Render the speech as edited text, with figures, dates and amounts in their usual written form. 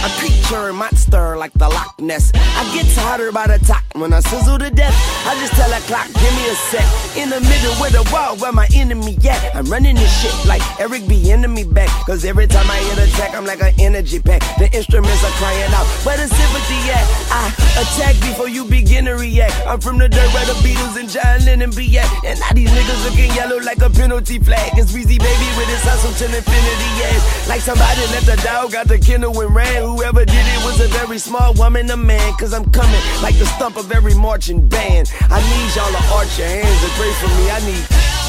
A creature, monster like the Loch Ness. I get hotter by the top when I sizzle to death. I just tell that clock, give me a sec. In the middle with the wall where my enemy at. I'm running this shit like Eric B. enemy back. Cause every time I hit a track, I'm like an energy pack. The instruments are crying out, where the sympathy at? I attack before you begin to react. I'm from the dirt where the Beatles and John Lennon be at. And now these niggas looking yellow like a penalty flag. It's Weezy Baby with his hustle till infinity, yes. Like somebody let the dog out the kennel and ran. Whoever did it was a very small woman, a man. Cause I'm coming like the stump of every marching band. I need y'all to arch your hands and pray for me. I need